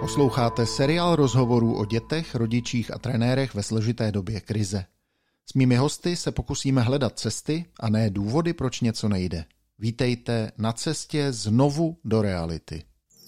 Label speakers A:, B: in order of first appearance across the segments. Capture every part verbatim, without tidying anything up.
A: Posloucháte seriál rozhovorů o dětech, rodičích a trenérech ve složité době krize. S mými hosty se pokusíme hledat cesty a ne důvody, proč něco nejde. Vítejte na cestě znovu do reality.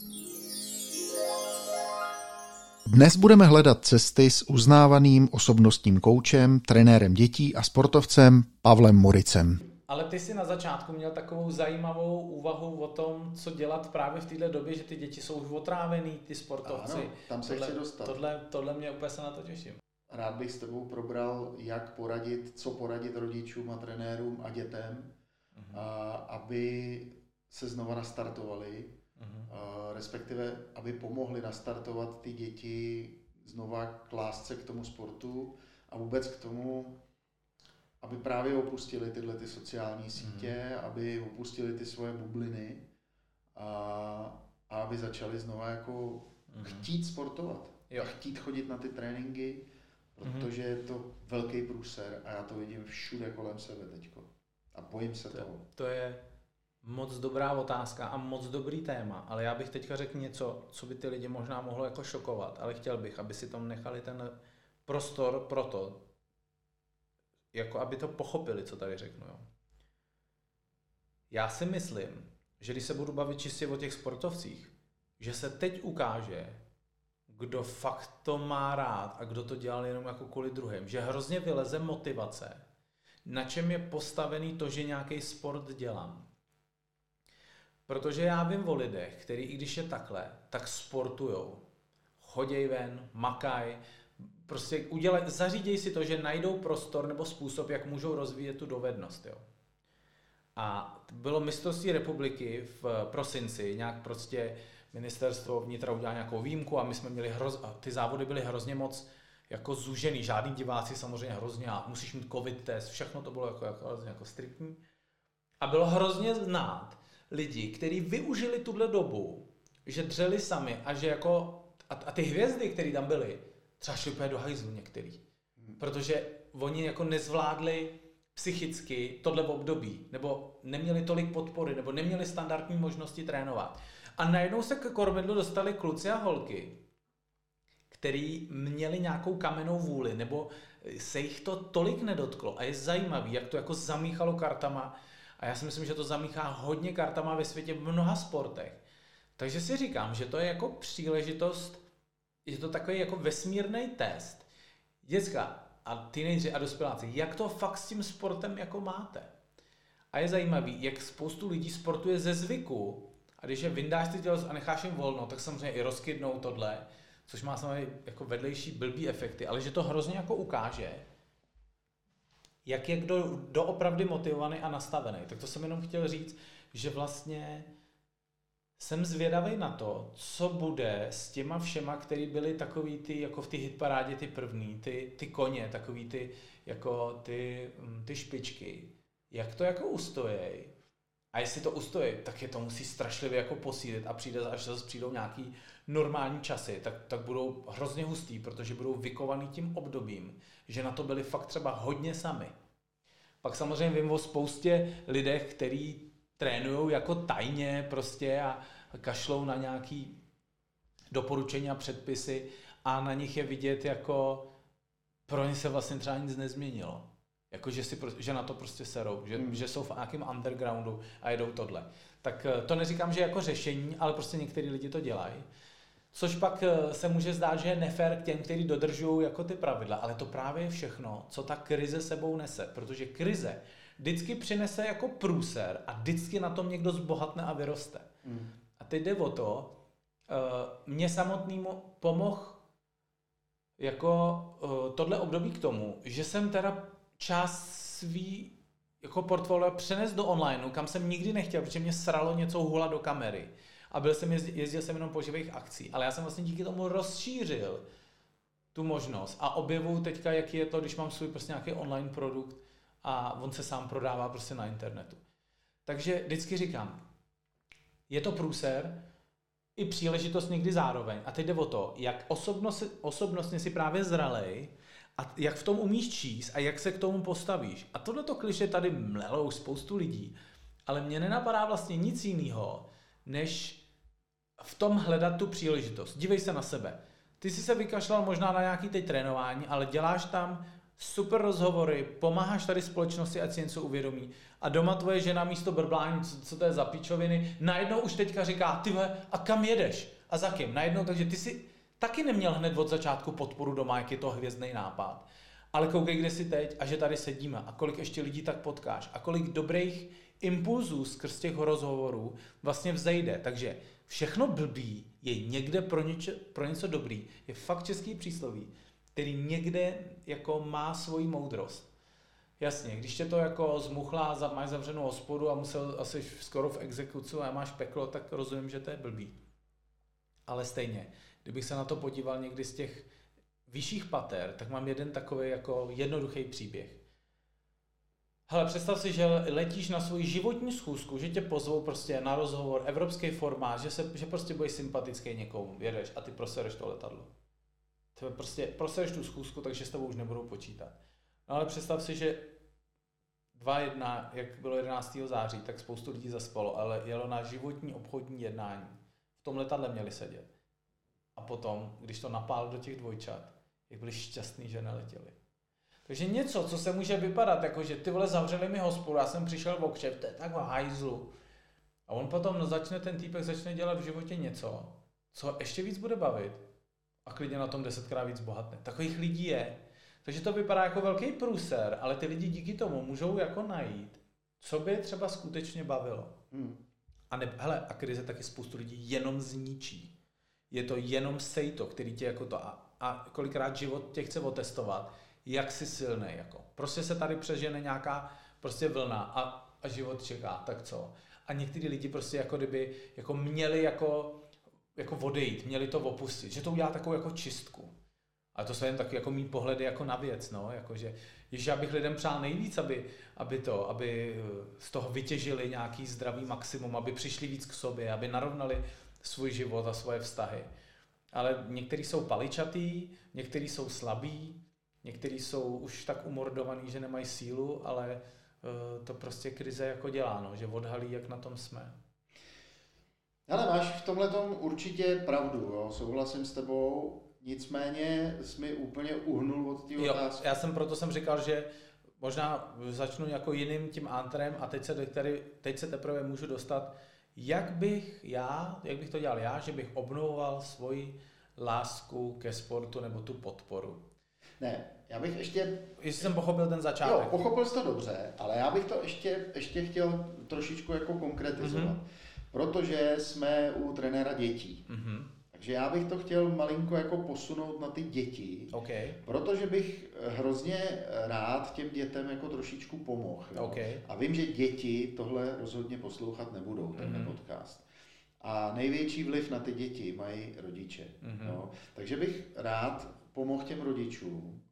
A: Dnes budeme hledat cesty s uznávaným osobnostním koučem, trenérem dětí a sportovcem Pavlem Moricem.
B: Ale ty jsi na začátku měl takovou zajímavou úvahu o tom, co dělat právě v této době, že ty děti jsou už otrávený, ty sportovci.
C: Ano, tam se
B: tohle,
C: chci dostat.
B: Tohle, tohle mě úplně se na to těším.
C: Rád bych s tebou probral, jak poradit, co poradit rodičům a trenérům a dětem, uh-huh. a, aby se znova nastartovali, uh-huh. a, respektive aby pomohli nastartovat ty děti znova k lásce k tomu sportu a vůbec k tomu, aby právě opustili tyhle ty sociální sítě, mm. aby opustili ty svoje bubliny a, a aby začali znova jako mm. chtít sportovat. Jo. Chtít chodit na ty tréninky, protože mm. je to velký průser a já to vidím všude kolem sebe teďko. A bojím se
B: to,
C: toho.
B: To je moc dobrá otázka a moc dobrý téma, ale já bych teďka řekl něco, co by ty lidi možná mohlo jako šokovat, ale chtěl bych, aby si tam nechali ten prostor pro to, jako aby to pochopili, co tady řeknu. Jo. Já si myslím, že když se budu bavit čistě o těch sportovcích, že se teď ukáže, kdo fakt to má rád a kdo to dělal jenom jako kvůli druhým. Že hrozně vyleze motivace, na čem je postavený to, že nějaký sport dělám. Protože já vím o lidech, který i když je takhle, tak sportujou. Choděj ven, makaj, prostě udělaj, zaříděj si to, že najdou prostor nebo způsob, jak můžou rozvíjet tu dovednost. Jo. A bylo mistrovství republiky v prosinci, nějak prostě ministerstvo vnitra udělalo nějakou výjimku a my jsme měli hroz, a ty závody byly hrozně moc jako zúžený, žádný diváci samozřejmě hrozně, a musíš mít covid test, všechno to bylo jako, jako, hrozně jako striktní. A bylo hrozně znát lidi, kteří využili tuhle dobu, že dřeli sami a že jako, a, a ty hvězdy, které tam byly, třeba šli úplně do hajzlu některý. Protože oni jako nezvládli psychicky tohle období, nebo neměli tolik podpory, nebo neměli standardní možnosti trénovat. A najednou se k kormidlu dostali kluci a holky, který měli nějakou kamennou vůli, nebo se jich to tolik nedotklo. A je zajímavý, jak to jako zamíchalo kartama. A já si myslím, že to zamíchá hodně kartama ve světě v mnoha sportech. Takže si říkám, že to je jako příležitost, je to takový jako vesmírný test. Děcka a teenageři a dospěláci, jak to fakt s tím sportem jako máte? A je zajímavý, jak spoustu lidí sportuje ze zvyku a když je vyndáš ty tělo a necháš jim volno, tak samozřejmě i rozkydnou tohle, což má samozřejmě jako vedlejší blbý efekty, ale že to hrozně jako ukáže, jak je kdo doopravdy motivovaný a nastavený. Tak to jsem jenom chtěl říct, že vlastně jsem zvědavý na to, co bude s těma všema, který byli takový ty, jako v té hitparádě ty první, ty, ty koně, takový ty, jako ty, ty špičky. Jak to jako ustojí? A jestli to ustojí, tak je to musí strašlivě jako posílit a přijde, až zase přijdou nějaký normální časy, tak, tak budou hrozně hustý, protože budou vykovaný tím obdobím, že na to byli fakt třeba hodně sami. Pak samozřejmě vím o spoustě lidech, který trénujou jako tajně prostě a kašlou na nějaký doporučení a předpisy a na nich je vidět jako pro ně se vlastně třeba nic nezměnilo. Jako, že, si, že na to prostě serou, že, mm. že jsou v nějakém undergroundu a jedou tohle. Tak to neříkám, že jako řešení, ale prostě některý lidi to dělají. Což pak se může zdát, že je nefér k těm, kteří dodržují jako ty pravidla, ale to právě je všechno, co ta krize sebou nese, protože krize vždycky přinese jako průser a vždycky na tom někdo zbohatne a vyroste. Mm. A teď jde o to, uh, mě samotnému pomohl jako uh, tohle období k tomu, že jsem teda část svý jako portfolio přenes do onlineu, kam jsem nikdy nechtěl, protože mě sralo něco hula do kamery. A byl jsem jezdil, jezdil jsem jenom po živých akcí, ale já jsem vlastně díky tomu rozšířil tu možnost a objevuju teďka, jaký je to, když mám svůj prostě nějaký online produkt a on se sám prodává prostě na internetu. Takže vždycky říkám, je to průser i příležitost někdy zároveň. A teď jde o to, jak osobnost, osobnostně si právě zralej a jak v tom umíš číst a jak se k tomu postavíš. A tohleto klišé tady mlelou spoustu lidí, ale mně nenapadá vlastně nic jiného, než v tom hledat tu příležitost. Dívej se na sebe. Ty jsi se vykašlal možná na nějaký teď trénování, ale děláš tam super rozhovory, pomáháš tady společnosti, ať si něco uvědomí. A doma tvoje žena místo brblání, co, co to je za píčoviny, najednou už teďka říká, ty vole, a kam jedeš? A za kým? Najednou, takže ty si taky neměl hned od začátku podporu doma, jak je to hvězdný nápad. Ale koukej, kde jsi teď a že tady sedíme a kolik ještě lidí tak potkáš a kolik dobrých impulzů skrz těch rozhovorů vlastně vzejde. Takže všechno blbý je někde pro, něče, pro něco dobrý. Je fakt český přísloví, který někde jako má svoji moudrost. Jasně, když tě to jako zmuchlá, máš zavřenou hospodu a musel asi skoro v exekuci a máš peklo, tak rozumím, že to je blbý. Ale stejně, kdybych se na to podíval někdy z těch vyšších pater, tak mám jeden takový jako jednoduchý příběh. Hele, představ si, že letíš na svoji životní schůzku, že tě pozvou prostě na rozhovor, evropský formát, že, se, že prostě budeš sympatický někomu, jedeš a ty prosereš to letadlo. Ty prostě prosereš tu schůzku, takže s tebou už nebudou počítat. No ale představ si, že dva jedna, jak bylo jedenáctého září, tak spoustu lidí zaspalo, ale jelo na životní obchodní jednání. V tom letadle měli sedět. A potom, když to napál do těch dvojčat, jak byli šťastný, že neletěli. Takže něco, co se může vypadat, jako že ty vole zavřeli mi hospodu, já jsem přišel v okřev, to je tak v hajzlu. A on potom no, začne, ten týpek začne dělat v životě něco, co ještě víc bude bavit a klidně na tom desetkrát víc bohatne. Takových lidí je. Takže to vypadá jako velký průser, ale ty lidi díky tomu můžou jako najít, co by třeba skutečně bavilo. Hmm. A, ne, hele, a krize taky spoustu lidí jenom zničí. Je to jenom sejto, který tě jako to a, a kolikrát život tě chce otestovat, jak jsi silný. Jako. Prostě se tady přežene nějaká prostě vlna a, a život čeká, tak co? A někteří lidi prostě jako kdyby jako měli jako, jako odejít, měli to opustit, že to udělá takovou jako čistku. A to jsou jen taky jako mý pohledy jako na věc, no, jakože, ježiš, já bych lidem přál nejvíc, aby, aby to, aby z toho vytěžili nějaký zdravý maximum, aby přišli víc k sobě, aby narovnali svůj život a svoje vztahy. Ale někteří jsou paličatý, někteří jsou slabí, někteří jsou už tak umordovaní, že nemají sílu, ale uh, to prostě krize jako dělá, no, že odhalí, jak na tom jsme.
C: Ale máš v tomhletom určitě pravdu, jo? Souhlasím s tebou, nicméně jsi mi úplně uhnul od té otázky.
B: Já jsem proto jsem říkal, že možná začnu jako jiným tím antrem a teď se, tady, teď se teprve můžu dostat, jak bych já, jak bych to dělal já, že bych obnovoval svoji lásku ke sportu nebo tu podporu.
C: Ne, já bych ještě...
B: Jestli jsem pochopil ten začátek.
C: Jo, pochopil jsi to dobře, ale já bych to ještě, ještě chtěl trošičku jako konkretizovat. Mm-hmm. Protože jsme u trenéra dětí. Mm-hmm. Takže já bych to chtěl malinko jako posunout na ty děti.
B: Okay.
C: Protože bych hrozně rád těm dětem jako trošičku pomohl.
B: Okay.
C: A vím, že děti tohle rozhodně poslouchat nebudou, ten mm-hmm. podcast. A největší vliv na ty děti mají rodiče. Mm-hmm. No. Takže bych rád pomohl těm rodičům,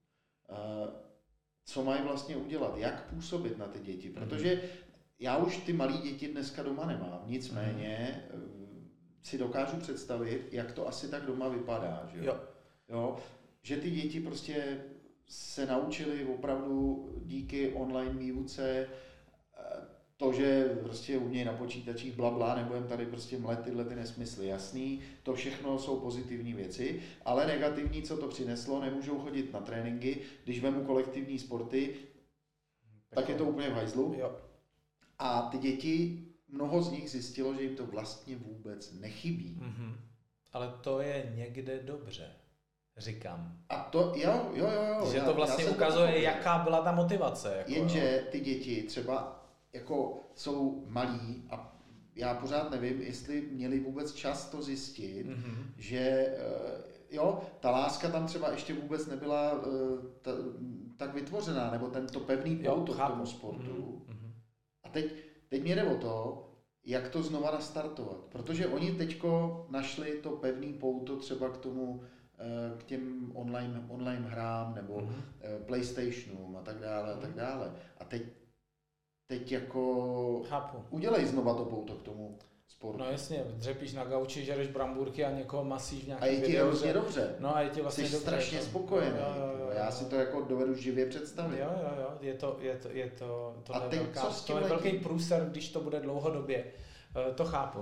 C: co mají vlastně udělat, jak působit na ty děti. Protože mm-hmm. já už ty malé děti dneska doma nemám, nicméně mm. si dokážu představit, jak to asi tak doma vypadá. Že,
B: jo.
C: Jo? Že ty děti prostě se naučily opravdu díky online výuce to, že prostě umějí na počítačích blabla, nebudem tady prostě mlet tyhle ty nesmysly. Jasný, to všechno jsou pozitivní věci, ale negativní, co to přineslo, nemůžou chodit na tréninky, když vemu kolektivní sporty, tak je to úplně v hajzlu.
B: Jo.
C: A ty děti, mnoho z nich zjistilo, že jim to vlastně vůbec nechybí.
B: Mm-hmm. Ale to je někde dobře, říkám.
C: A to, jo, jo, jo. jo
B: že
C: já,
B: to vlastně ukazuje,
C: to
B: jaká byla ta motivace. Jako,
C: jenže ty děti třeba jako jsou malí a já pořád nevím, jestli měli vůbec čas to zjistit, mm-hmm. že jo, ta láska tam třeba ještě vůbec nebyla ta, tak vytvořená, nebo tento pevný pouto k tomu sportu. Mm-hmm. A teď, teď mě jde o to, jak to znova nastartovat, protože oni teďko našli to pevný pouto třeba k tomu, k těm online, online hrám nebo mm-hmm. PlayStationům a tak dále a tak dále. A teď teď jako
B: Chápu.
C: Udělej znova to pouto k tomu sportu.
B: No jasně, dřepíš na gauči, žereš brambůrky a někoho masíš v nějakém
C: videu. A je ti hrozně dobře.
B: No a je ti vlastně
C: jsi
B: dobře.
C: strašně spokojený. Jo, jo, jo, já si to jako dovedu živě představit.
B: Jo, jo, jo, je to, je to, je to, to
C: a
B: je
C: teď
B: velká,
C: co s tím
B: to je
C: letí?
B: velký průser, když to bude dlouhodobě. To chápu, no.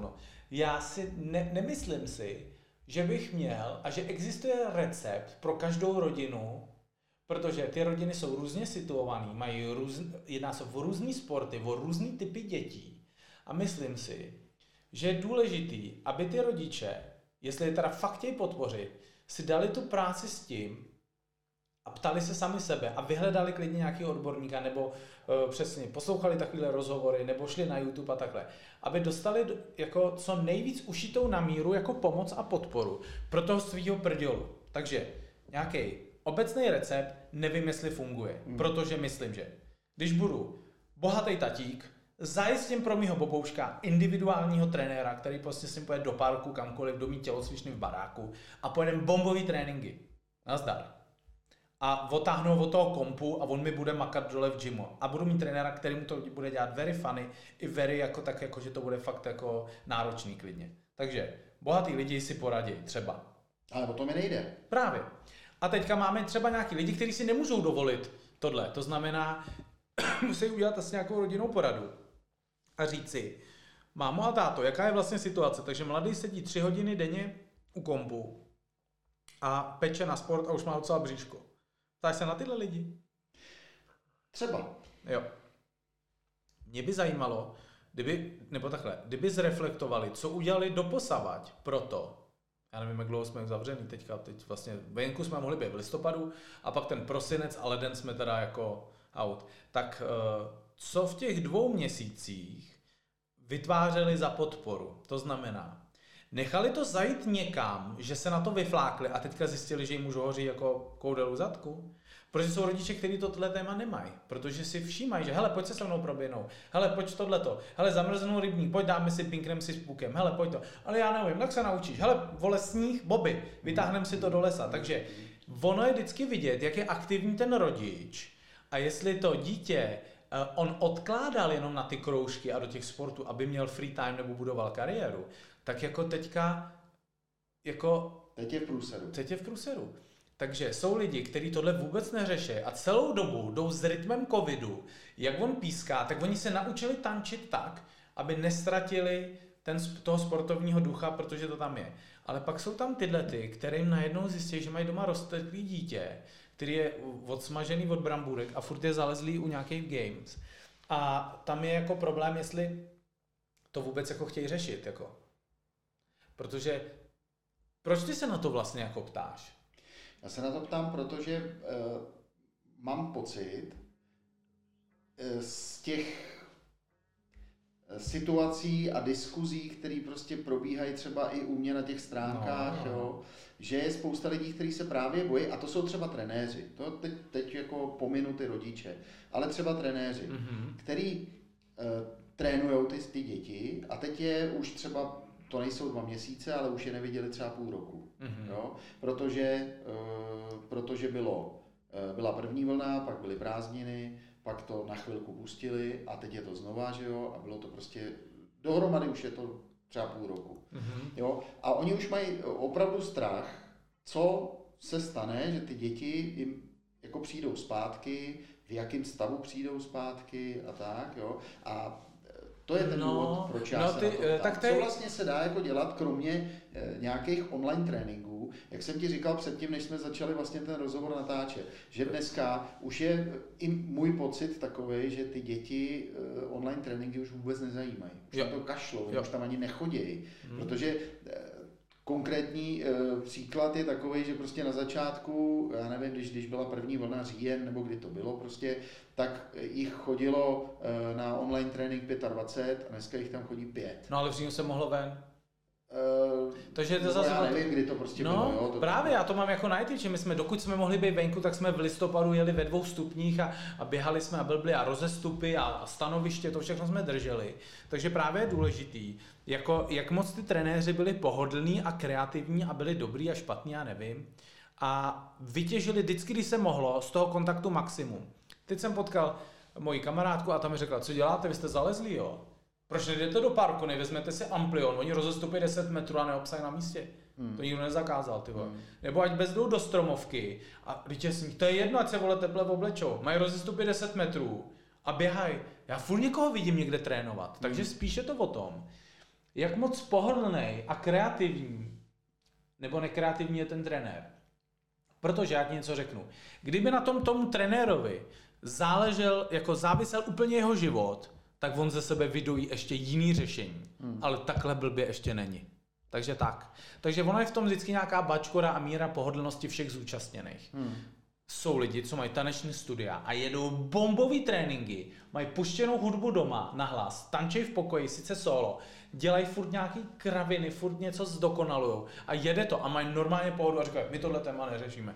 B: Já si ne, nemyslím si, že bych měl a že existuje recept pro každou rodinu, protože ty rodiny jsou různě situované, mají růz, jedná se o různý sporty, o různý typy dětí. A myslím si, že je důležitý, aby ty rodiče, jestli je teda fakt chtějí podpořit, si dali tu práci s tím a ptali se sami sebe a vyhledali klidně nějakého odborníka nebo uh, přesně poslouchali takovéhle rozhovory nebo šli na YouTube a takhle, aby dostali jako co nejvíc ušitou na míru jako pomoc a podporu pro toho svýho prdělu. Takže nějaký obecný recept nevím, jestli funguje, hmm. protože myslím, že když budu bohatý tatík, zajistím pro mýho bobouška individuálního trenéra, který prostě s ním pojede do parku, kamkoliv, do mý tělocvičny v baráku a pojedeme bombový tréninky. Nazdar. A otáhnu od toho kompu a on mi bude makat dole v gymu. A budu mít trenéra, který mu to bude dělat very funny, i very jako tak, jako, že to bude fakt jako náročný klidně. Takže bohatý lidi si poradí třeba.
C: Ale o to mi nejde.
B: Právě. A teďka máme třeba nějaký lidi, kteří si nemůžou dovolit tohle. To znamená, musí udělat asi nějakou rodinnou poradu a říct si, mámo a táto, jaká je vlastně situace? Takže mladý sedí tři hodiny denně u kompu a peče na sport a už má docela bříško. Ptáš se na tyhle lidi?
C: Třeba.
B: Jo. Mě by zajímalo, kdyby, nebo takhle, kdyby zreflektovali, co udělali doposavať pro to, já nevím, jak dlouho jsme zavřený teďka, teď vlastně venku jsme mohli být v listopadu a pak ten prosinec a leden jsme teda jako out. Tak co v těch dvou měsících vytvářeli za podporu? To znamená, nechali to zajít někam, že se na to vyflákli a teďka zjistili, že jim už hoří jako koudel u zadku? Protože jsou rodiče, kteří tohle téma nemají, protože si všímají, že hele, pojď se se mnou proběhnout, hele, pojď tohleto, hele, zamrznou rybník, pojď dáme si, pinknem si s pukem, hele, pojď to, ale já nevím, tak se naučíš, hele, vole, sníh, Bobby, vytáhneme si to do lesa, takže ono je vždycky vidět, jak je aktivní ten rodič a jestli to dítě on odkládal jenom na ty kroužky a do těch sportů, aby měl free time nebo budoval kariéru, tak jako teďka, jako...
C: Teď je v průseru.
B: Teď je v průseru. Takže jsou lidi, kteří tohle vůbec neřeší a celou dobu jdou s rytmem covidu, jak on píská, tak oni se naučili tančit tak, aby nestratili ten, toho sportovního ducha, protože to tam je. Ale pak jsou tam tyhle ty, kterým najednou zjistí, že mají doma rozteklý dítě, který je odsmažený od brambůrek a furt je zalezlý u nějakých games. A tam je jako problém, jestli to vůbec jako chtějí řešit. Jako. Protože proč ty se na to vlastně jako ptáš?
C: Já se na to ptám, protože uh, mám pocit uh, z těch situací a diskuzí, které prostě probíhají třeba i u mě na těch stránkách, no, no. Jo, že je spousta lidí, kteří se právě bojí, a to jsou třeba trenéři, to teď, teď jako pominu ty rodiče, ale třeba trenéři, mm-hmm. který uh, trénujou ty, ty děti a teď je už třeba, to nejsou dva měsíce, ale už je neviděli třeba půl roku, mm-hmm. jo, protože, uh, protože bylo, uh, byla první vlna, pak byly prázdniny, pak to na chvilku pustili a teď je to znova, že jo, a bylo to prostě, dohromady už je to třeba půl roku, mm-hmm. jo, a oni už mají opravdu strach, co se stane, že ty děti jim jako přijdou zpátky, v jakém stavu přijdou zpátky a tak, jo, a to je ten no, důvod, proč já
B: no
C: se
B: ty,
C: na to ptám.
B: tak ty...
C: Co vlastně se dá jako dělat, kromě e, nějakých online tréninků, jak jsem ti říkal předtím, než jsme začali vlastně ten rozhovor natáčet, že dneska už je i můj pocit takový, že ty děti e, online tréninky už vůbec nezajímají. Už na to kašlou, už tam ani nechodějí, hmm. protože e, konkrétní e, příklad je takový, že prostě na začátku, já nevím, když, když byla první vlna říjen, nebo kdy to bylo prostě, tak jich chodilo e, na online trénink dvacet pět a dneska jich tam chodí pět.
B: No ale v říjnu se mohlo ven.
C: Uh,
B: Takže to
C: zase já nevím, kdy to prostě
B: no,
C: bylo. Jo, to
B: právě, já to mám jako na že my jsme, dokud jsme mohli být venku, tak jsme v listopadu jeli ve dvou stupních a, a běhali jsme a blbli a rozestupy a, a stanoviště, to všechno jsme drželi. Takže právě je důležitý, jako, jak moc ty trenéři byli pohodlní a kreativní a byli dobrý a špatný, já nevím. A vytěžili vždycky, když se mohlo, z toho kontaktu maximum. Teď jsem potkal moji kamarádku a ta mi řekla, co děláte, vy jste zalezlí, jo? Proč nejdete do parku, nevezmete si Amplion, oni rozestupí deset metrů a neobsají na místě. Hmm. To nikdo nezakázal, ty vole. Hmm. Nebo ať bez jdou do stromovky a vytěsní, to je jedno, ať se vole teple oblečou. Mají rozestupy deset metrů a běhají. Já furt někoho vidím někde trénovat, takže spíše to o tom, jak moc pohodlný a kreativní nebo nekreativní je ten trenér. Protože já ti něco řeknu. Kdyby na tom tomu trenérovi záležel, jako závisel úplně jeho život, tak on ze sebe vydojí ještě jiný řešení. Hmm. Ale takhle blbě ještě není. Takže tak. Takže ono je v tom vždycky nějaká bačkora a míra pohodlnosti všech zúčastněných. Hmm. Jsou lidi, co mají taneční studia a jedou bombový tréninky, mají puštěnou hudbu doma na hlas, tančí v pokoji, sice solo, dělají furt nějaký kraviny, furt něco zdokonalujou a jede to a mají normálně pohodu a říkají, my tohle téma neřešíme.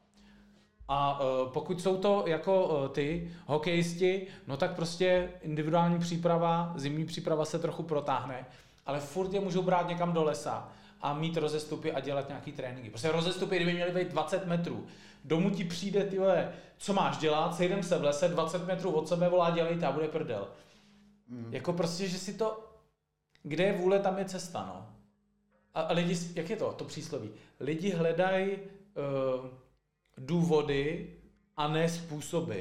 B: A uh, pokud jsou to jako uh, ty hokejisti, no tak prostě individuální příprava, zimní příprava se trochu protáhne, ale furt je můžou brát někam do lesa a mít rozestupy a dělat nějaký tréninky. Prostě rozestupy, kdyby měly být dvacet metrů, domů ti přijde, tyhle, co máš dělat, sejdem se v lese, dvacet metrů od sebe volá, dělejte a bude prdel. Mm. Jako prostě, že si to, kde je vůle, tam je cesta, no. A, a lidi, jak je to, to přísloví? Lidi hledají uh, důvody a ne způsoby.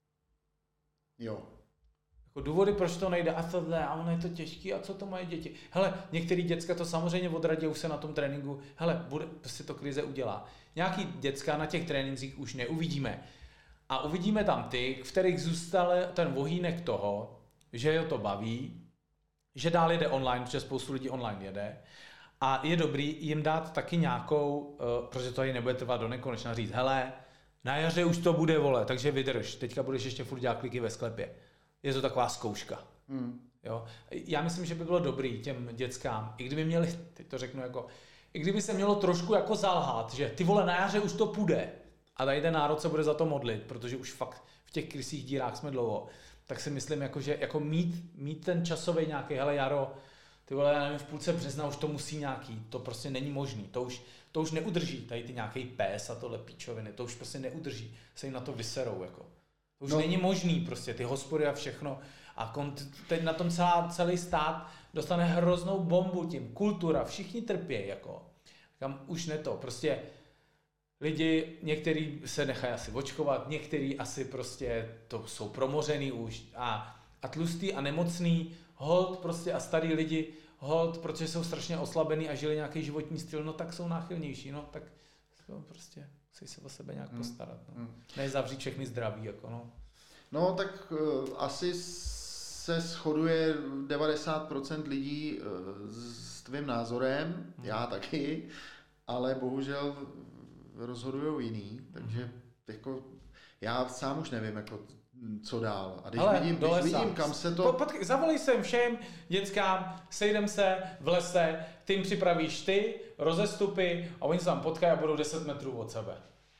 C: Jo.
B: Jako důvody, proč to nejde a tohle, a ono je to těžký a co to mají děti. Hele, některý děcka to samozřejmě odradí už se na tom tréninku, hele, bude, prostě to krize udělá. Nějaký děcka na těch trénincích už neuvidíme. A uvidíme tam ty, v kterých zůstal ten vohýnek toho, že je to baví, že dál jede online, protože spoustu lidí online jede. A je dobrý jim dát taky nějakou, uh, protože to tady nebude trvat do nekonečna, říct, hele, na jaře už to bude, vole, takže vydrž, teďka budeš ještě furt dělat kliky ve sklepě. Je to taková zkouška. Hmm. Jo? Já myslím, že by bylo dobrý těm dětskám, i kdyby měli, teď to řeknu jako, i kdyby se mělo trošku jako zalhat, že ty vole, na jaře už to půjde a tady ten národ se bude za to modlit, protože už fakt v těch krysích dírách jsme dlouho, tak si myslím, jako, že jako mít, mít ten časový nějaký, hele jaro, ty vole, já nevím, v půlce března už to musí nějaký, to prostě není možný, to už, to už neudrží, tady ty nějaký pés a tohle píčoviny, to už prostě neudrží, se jim na to vyserou, jako. To už no. není možný prostě, ty hospody a všechno. A kont- teď na tom celá, celý stát dostane hroznou bombu tím. Kultura, všichni trpějí, jako. Tam už ne to, prostě lidi, některý se nechají asi očkovat, některý asi prostě to jsou promořený už. A, a tlustý a nemocný, hold prostě a starý lidi, hold, protože jsou strašně oslabený a žili nějaký životní styl, no tak jsou náchylnější, no tak no, prostě... Musí se o sebe nějak postarat. No. Hmm. Ne zavřít všechny zdraví. Jako, no.
C: no tak uh, asi se shoduje devadesát procent lidí uh, s tvým názorem, hmm. já taky, ale bohužel rozhodujou jiný, takže hmm. jako, já sám už nevím, jako, co dál. A když
B: hele,
C: vidím, když vidím, kam se to...
B: Počkej, zavolej sem všem dětskám, sejdem se v lese, ty jim připravíš ty, rozestupy a oni se tam potkají a budou deset metrů od sebe.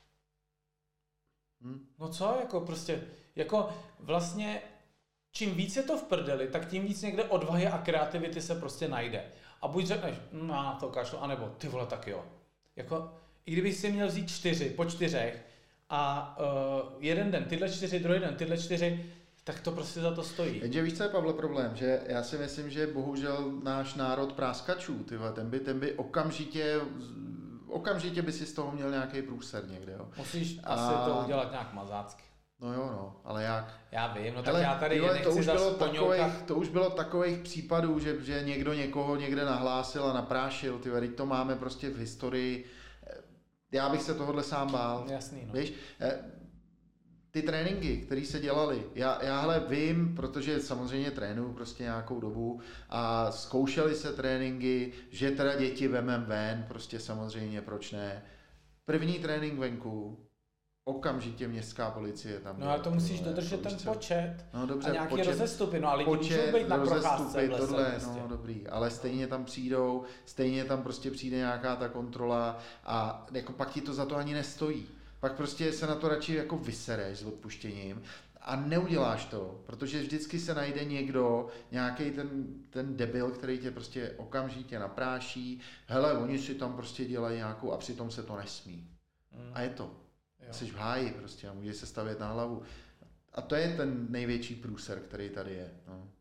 B: Hmm. No co, jako prostě, jako vlastně, čím víc je to v prdeli, tak tím víc někde odvahy a kreativity se prostě najde. A buď řekneš, no na to kašlu, anebo ty vole, tak jo. Jako, i kdybych si měl vzít čtyři, po čtyřech, a uh, jeden den tyhle čtyři, druhý den tyhle čtyři, tak to prostě za to stojí.
C: Jenže víš, co je, Pavle, problém? Že já si myslím, že bohužel náš národ práskačů, tyhle, ten by, ten by okamžitě, okamžitě by si z toho měl nějaký průser někde. Jo.
B: Musíš a... asi to udělat nějak mazácky.
C: No jo, no, ale jak?
B: Já vím, no tak
C: hele,
B: já tady
C: tyhle,
B: nechci
C: to už bylo
B: takových,
C: takových, to už bylo takových případů, že, že někdo někoho někde nahlásil a naprášil, tyhle, teď to máme prostě v historii. Já bych se tohohle sám bál.
B: Jasný, no.
C: Víš, ty tréninky, které se dělaly, já, já hele vím, protože samozřejmě trénuju prostě nějakou dobu a zkoušely se tréninky, že teda děti vemem ven, prostě samozřejmě, proč ne. První trénink venku, okamžitě městská policie tam.
B: No ale to musíš dodržet ten počet
C: no, dobře,
B: a nějaký
C: počet,
B: rozestupy, no a lidi
C: počet,
B: můžou být na procházce v lese.
C: Tohle,
B: prostě.
C: no dobrý, ale stejně tam přijdou, stejně tam prostě přijde nějaká ta kontrola a jako pak ti to za to ani nestojí. Pak prostě se na to radši jako vysereš s odpuštěním a neuděláš to, protože vždycky se najde někdo, nějaký ten, ten debil, který tě prostě okamžitě napráší, hele, oni si tam prostě dělají nějakou a přitom se to nesmí. Hmm. A je to. Jo. Jsi v háji prostě a můžeš se stavět na hlavu. A to je ten největší průser, který tady je. No.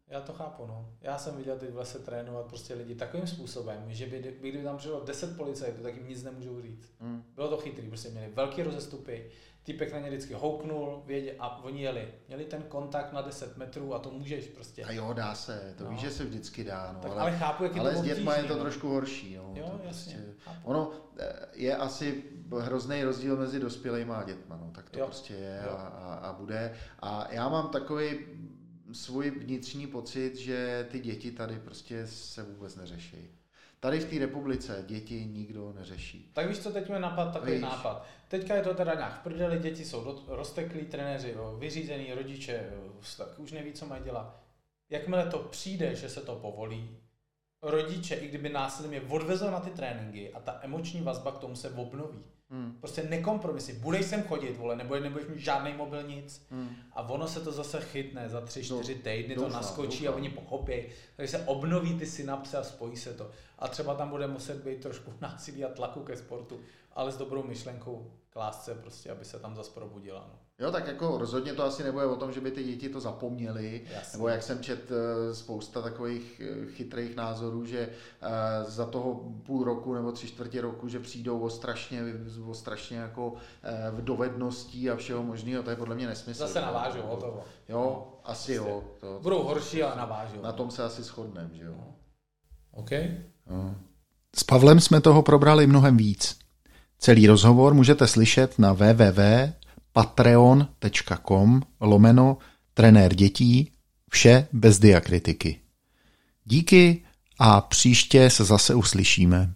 B: Já to chápu, no. Já jsem viděl teď v lese trénovat prostě lidi takovým způsobem, že by, by kdyby tam přišlo deset policajtů, tak jim nic nemůžou říct. Hmm. Bylo to chytrý, prostě měli velký rozestupy, týpek na ně vždycky houknul, věděl, a oni jeli. Měli ten kontakt na deset metrů a to můžeš prostě.
C: A jo, dá se, to no. víš, že se vždycky dá, no.
B: Tak, ale, ale chápu, jak je
C: ale
B: to
C: s dětma je to
B: no.
C: trošku horší, no.
B: Jo,
C: to
B: jasně.
C: Prostě, ono je asi hrozný rozdíl mezi dospělejma a dětma, no. Tak to jo. prostě je a, a, a bude. A já mám takový svůj vnitřní pocit, že ty děti tady prostě se vůbec neřeší. Tady v té republice děti nikdo neřeší.
B: Tak víš, co teď mi napad, takový víš. nápad. Teďka je to teda nějak v prdeli, děti jsou do, rozteklí, trenéři, jo, vyřízený, rodiče, jo, tak už neví, co mají dělat. Jakmile to přijde, že se to povolí, rodiče, i kdyby následně odvezou na ty tréninky a ta emoční vazba k tomu se obnoví. Hmm. Prostě nekompromisy. Budeš sem chodit, vole, nebo nebudeš mít žádný mobil, nic. Hmm. A ono se to zase chytne, za tři, čtyři týdny to doufám, naskočí doufám. A oni pochopí. Takže se obnoví ty synapse a spojí se to. A třeba tam bude muset být trošku násilí a tlaku ke sportu, ale s dobrou myšlenkou k lásce prostě, aby se tam zase probudila. No.
C: Jo, tak jako rozhodně to asi nebude o tom, že by ty děti to zapomněly, Jasně. nebo jak jsem čet spousta takových chytrých názorů, že za toho půl roku nebo tři čtvrtě roku, že přijdou o strašně, o strašně jako dovedností a všeho možného, to je podle mě nesmysl.
B: Zase navážou, hotovo.
C: Jo, no, asi prostě. jo. To,
B: Budou horší, ale navážou.
C: Na tom se asi shodneme, že jo.
B: No. OK.
C: No.
A: S Pavlem jsme toho probrali mnohem víc. Celý rozhovor můžete slyšet na w w w tečka patreon tečka com lomeno trenér dětí, vše bez diakritiky. Díky a příště se zase uslyšíme.